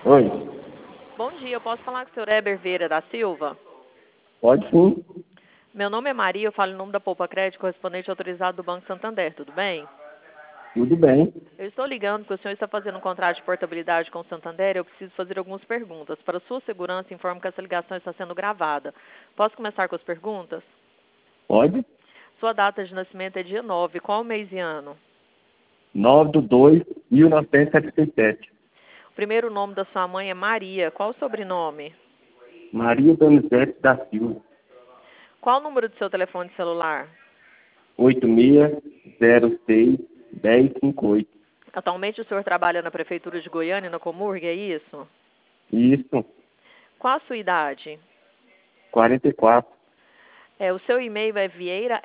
Oi, Bom dia, eu posso falar com o senhor Heber Vieira da Silva? pode sim. Meu nome é Maria, eu falo em nome da Poupa Crédito, correspondente autorizado do Banco Santander, tudo bem? Tudo bem. Eu estou ligando porque o senhor está fazendo um contrato de portabilidade com o Santander e eu preciso fazer algumas perguntas. Para sua segurança, informo que essa ligação está sendo gravada. Posso começar com as perguntas? Pode? Sua data de nascimento é dia 9. Qual mês e ano? 9/2/1977. O primeiro nome da sua mãe é Maria. Qual o sobrenome? Maria Donizete da Silva. Qual o número do seu telefone celular? 8606-1058. Atualmente o senhor trabalha na Prefeitura de Goiânia, na Comurg, é isso? Isso, Qual a sua idade? 44. O seu e-mail é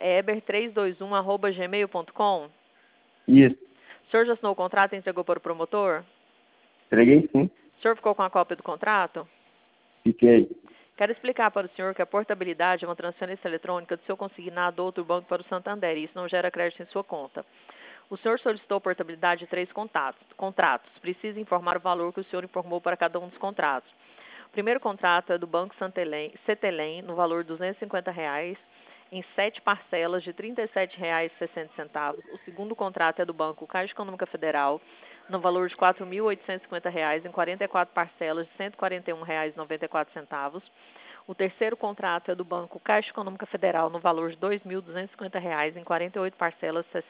vieiraeber321@gmail.com? Isso, O senhor já assinou o contrato e entregou para o promotor? entreguei sim. O senhor ficou com a cópia do contrato? Fiquei. Quero explicar para o senhor que a portabilidade é uma transferência eletrônica do seu consignado do outro banco para o Santander e isso não gera crédito em sua conta. O senhor solicitou portabilidade de 3 contratos. Precisa informar o valor que o senhor informou para cada um dos contratos. O primeiro contrato é do Banco Cetelem, no valor de R$ 250, em 7 parcelas de R$ 37,60. O segundo contrato é do Banco Caixa Econômica Federal, no valor de R$ 4.850, em 44 parcelas de R$ 141,94. O terceiro contrato é do Banco Caixa Econômica Federal, no valor de R$ 2.250, em 48 parcelas de R$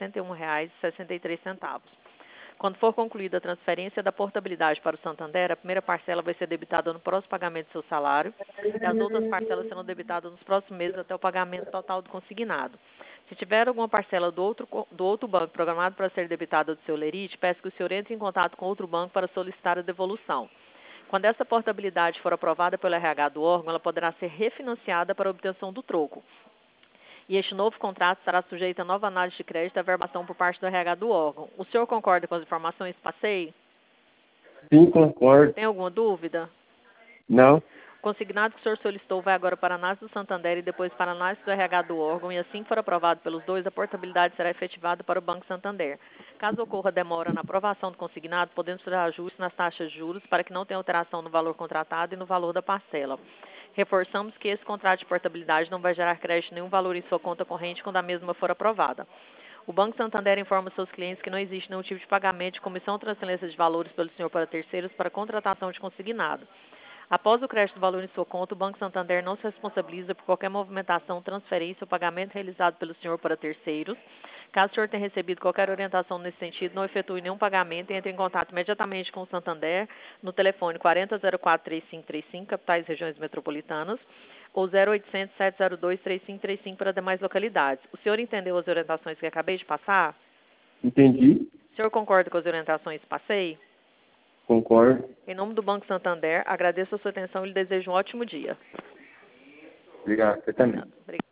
61,63. Quando for concluída a transferência da portabilidade para o Santander, a primeira parcela vai ser debitada no próximo pagamento do seu salário e as outras parcelas serão debitadas nos próximos meses até o pagamento total do consignado. Se tiver alguma parcela do outro banco programada para ser debitada do seu lerite, peço que o senhor entre em contato com outro banco para solicitar a devolução. Quando essa portabilidade for aprovada pelo RH do órgão, ela poderá ser refinanciada para a obtenção do troco. E este novo contrato estará sujeito a nova análise de crédito e averbação por parte do RH do órgão. O senhor concorda com as informações que passei? Sim, concordo. Tem alguma dúvida? Não, O consignado que o senhor solicitou vai agora para a análise do Santander e depois para a análise do RH do órgão, e assim que for aprovado pelos dois, a portabilidade será efetivada para o Banco Santander. Caso ocorra demora na aprovação do consignado, podemos fazer ajustes nas taxas de juros para que não tenha alteração no valor contratado e no valor da parcela. Reforçamos que esse contrato de portabilidade não vai gerar crédito nenhum valor em sua conta corrente quando a mesma for aprovada. O Banco Santander informa seus clientes que não existe nenhum tipo de pagamento de comissão ou transferência de valores pelo senhor para terceiros para contratação de consignado. Após o crédito do valor em sua conta, o Banco Santander não se responsabiliza por qualquer movimentação, transferência ou pagamento realizado pelo senhor para terceiros. Caso o senhor tenha recebido qualquer orientação nesse sentido, não efetue nenhum pagamento e entre em contato imediatamente com o Santander no telefone 4004-3535, capitais e regiões metropolitanas, ou 0800-702-3535 para demais localidades. O senhor entendeu as orientações que acabei de passar? entendi. O senhor concorda com as orientações que passei? Concordo. Em nome do Banco Santander, agradeço a sua atenção e lhe desejo um ótimo dia. Obrigado. Você também. Obrigada.